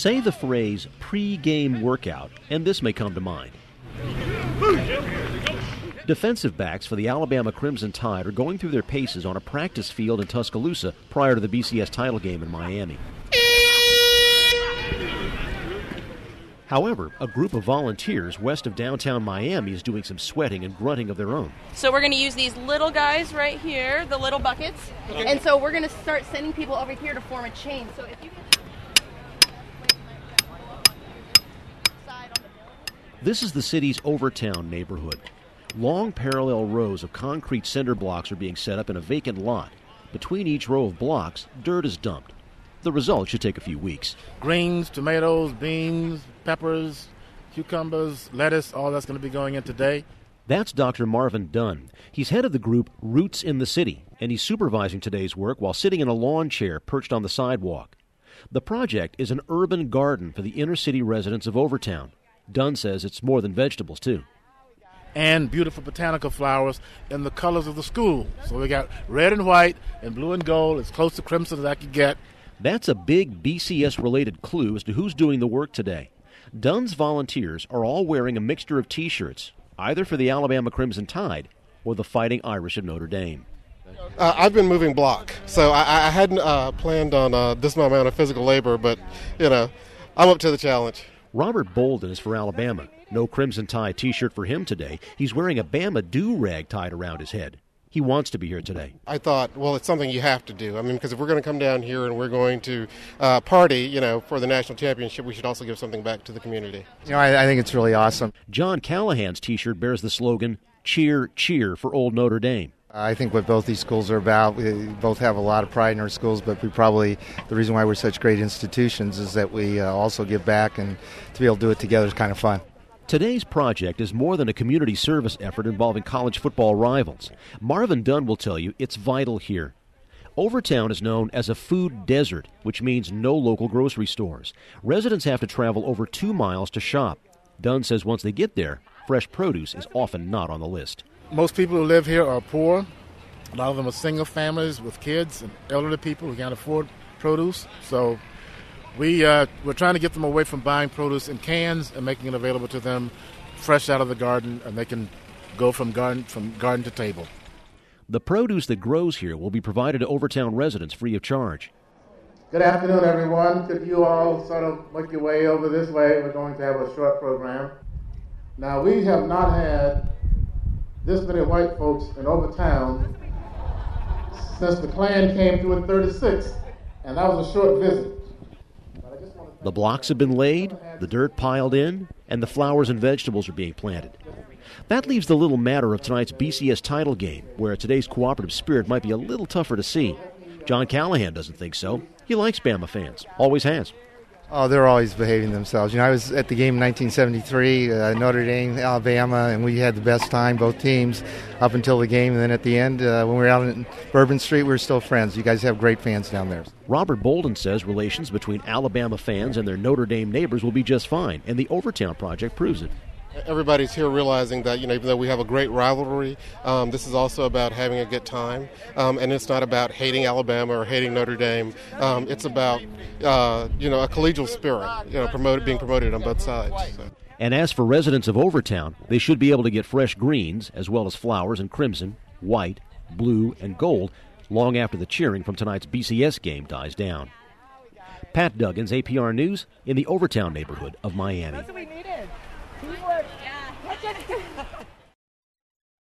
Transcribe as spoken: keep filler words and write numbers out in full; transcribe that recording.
Say the phrase pre-game workout, and this may come to mind. Defensive backs for the Alabama Crimson Tide are going through their paces on a practice field in Tuscaloosa prior to the B C S title game in Miami. However, a group of volunteers west of downtown Miami is doing some sweating and grunting of their own. So we're going to use these little guys right here, the little buckets, okay. And so we're going to start sending people over here to form a chain. So if you can... This is the city's Overtown neighborhood. Long parallel rows of concrete cinder blocks are being set up in a vacant lot. Between each row of blocks, dirt is dumped. The result should take a few weeks. Greens, tomatoes, beans, peppers, cucumbers, lettuce, all that's going to be going in today. That's Doctor Marvin Dunn. He's head of the group Roots in the City, and he's supervising today's work while sitting in a lawn chair perched on the sidewalk. The project is an urban garden for the inner-city residents of Overtown. Dunn says it's more than vegetables, too. And beautiful botanical flowers in the colors of the school. So we got red and white and blue and gold, as close to crimson as I could get. That's a big B C S-related clue as to who's doing the work today. Dunn's volunteers are all wearing a mixture of T-shirts, either for the Alabama Crimson Tide or the Fighting Irish of Notre Dame. Uh, I've been moving block, so I, I hadn't uh, planned on uh, this amount of physical labor, but, you know, I'm up to the challenge. Robert Bolden is for Alabama. No Crimson Tide T-shirt for him today. He's wearing a Bama do-rag tied around his head. He wants to be here today. I thought, well, it's something you have to do. I mean, because if we're going to come down here and we're going to uh, party, you know, for the national championship, we should also give something back to the community. You know, I, I think it's really awesome. John Callahan's T-shirt bears the slogan, "Cheer, cheer for Old Notre Dame." I think what both these schools are about, we both have a lot of pride in our schools, but we probably, the reason why we're such great institutions is that we uh, also give back, and to be able to do it together is kind of fun. Today's project is more than a community service effort involving college football rivals. Marvin Dunn will tell you it's vital here. Overtown is known as a food desert, which means no local grocery stores. Residents have to travel over two miles to shop. Dunn says once they get there, fresh produce is often not on the list. Most people who live here are poor. A lot of them are single families with kids and elderly people who can't afford produce. So we, uh, we're trying to get them away from buying produce in cans and making it available to them fresh out of the garden, and they can go from garden, from garden to table. The produce that grows here will be provided to Overtown residents free of charge. Good afternoon, everyone. Could you all sort of make your way over this way? We're going to have a short program. Now, we have not had this many white folks in Overtown since the Klan came through in thirty-six, and that was a short visit. The blocks have been laid, the dirt piled in, and the flowers and vegetables are being planted. That leaves the little matter of tonight's B C S title game, where today's cooperative spirit might be a little tougher to see. John Callahan doesn't think so. He likes Bama fans, always has. Oh, they're always behaving themselves. You know, I was at the game in nineteen seventy-three, uh, Notre Dame, Alabama, and we had the best time, both teams, up until the game. And then at the end, uh, when we were out in Bourbon Street, we were still friends. You guys have great fans down there. Robert Bolden says relations between Alabama fans and their Notre Dame neighbors will be just fine, and the Overtown project proves it. Everybody's here realizing that, you know, even though we have a great rivalry, um, this is also about having a good time. Um, and it's not about hating Alabama or hating Notre Dame. Um, it's about, uh, you know, a collegial spirit, you know, promoted, being promoted on both sides. So. And as for residents of Overtown, they should be able to get fresh greens, as well as flowers in crimson, white, blue, and gold, long after the cheering from tonight's B C S game dies down. Pat Duggins, A P R News, in the Overtown neighborhood of Miami. That's what we needed. Teamwork. Yeah.